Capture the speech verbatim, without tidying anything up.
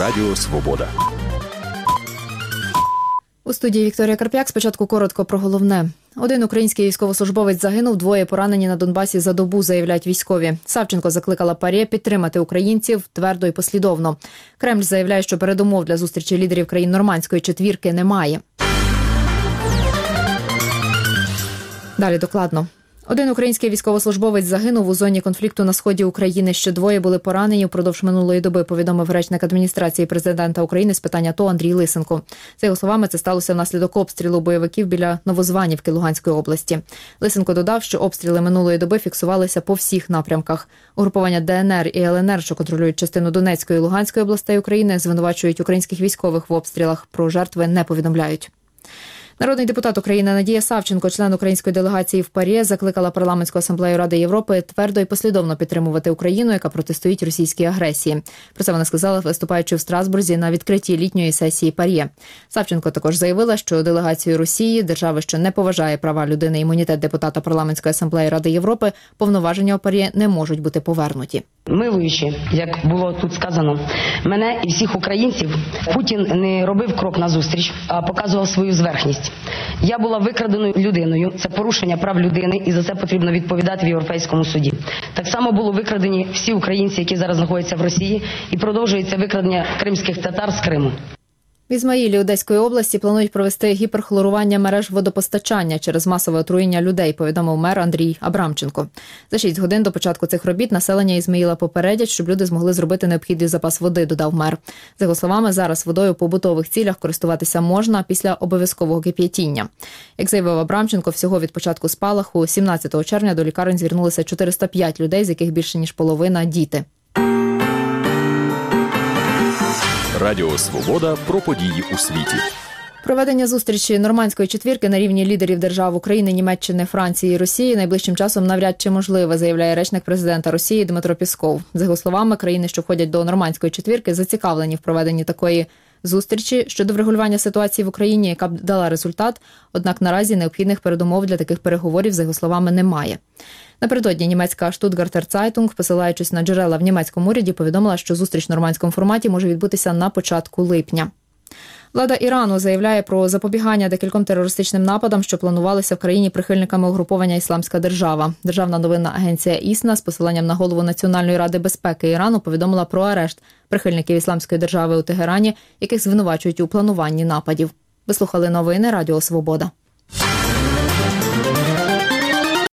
Радіо Свобода. У студії Вікторія Карп'як. Спочатку коротко про головне. Один український військовослужбовець загинув, двоє поранені на Донбасі за добу, заявляють військові. Савченко закликала ПАРЄ підтримати українців твердо і послідовно. Кремль заявляє, що передумов для зустрічі лідерів країн Нормандської четвірки немає. Далі докладно. Один український військовослужбовець загинув у зоні конфлікту на сході України. Ще двоє були поранені впродовж минулої доби, повідомив речник адміністрації президента України з питань АТО Андрій Лисенко. За його словами, це сталося внаслідок обстрілу бойовиків біля Новозванівки Луганської області. Лисенко додав, що обстріли минулої доби фіксувалися по всіх напрямках. Угрупування ДНР і ЛНР, що контролюють частину Донецької і Луганської областей України, звинувачують українських військових в обстрілах. Про жертви не повідомляють. Народний депутат України Надія Савченко, член української делегації в ПАРЄ, закликала парламентську асамблею Ради Європи твердо і послідовно підтримувати Україну, яка протистоїть російській агресії. Про це вона сказала, виступаючи в Страсбурзі на відкритті літньої сесії ПАРЄ. Савченко також заявила, що делегацію Росії, держави, що не поважає права людини і імунітет депутата парламентської асамблеї Ради Європи, повноваження у ПАРЄ не можуть бути повернуті. Милуючи, як було тут сказано, мене і всіх українців, Путін не робив крок назустріч, а показував свою зверхність. Я була викраденою людиною, це порушення прав людини, і за це потрібно відповідати в Європейському суді. Так само було викрадені всі українці, які зараз знаходяться в Росії, і продовжується викрадення кримських татар з Криму. В Ізмаїлі Одеської області планують провести гіперхлорування мереж водопостачання через масове отруєння людей, повідомив мер Андрій Абрамченко. За шість годин до початку цих робіт населення Ізмаїла попередять, щоб люди змогли зробити необхідний запас води, додав мер. За його словами, зараз водою в побутових цілях користуватися можна після обов'язкового кип'ятіння. Як заявив Абрамченко, всього від початку спалаху сімнадцятого червня до лікарень звернулися чотириста п'ять людей, з яких більше ніж половина – діти. Радіо Свобода про події у світі. Проведення зустрічі Нормандської четвірки на рівні лідерів держав України, Німеччини, Франції і Росії найближчим часом навряд чи можливе, заявляє речник президента Росії Дмитро Пісков. За його словами, країни, що входять до Нормандської четвірки, зацікавлені в проведенні такої зустрічі щодо врегулювання ситуації в Україні, яка б дала результат, однак наразі необхідних передумов для таких переговорів, за його словами, немає. Напередодні німецька Штутгартер Цайтунг, посилаючись на джерела в німецькому уряді, повідомила, що зустріч в нормандському форматі може відбутися на початку липня. Влада Ірану заявляє про запобігання декільком терористичним нападам, що планувалися в країні прихильниками угруповання «Ісламська держава». Державна новинна агенція ІСНА з посиланням на голову Національної ради безпеки Ірану повідомила про арешт прихильників «Ісламської держави» у Тегерані, яких звинувачують у плануванні нападів. Ви слухали новини Радіо Свобода.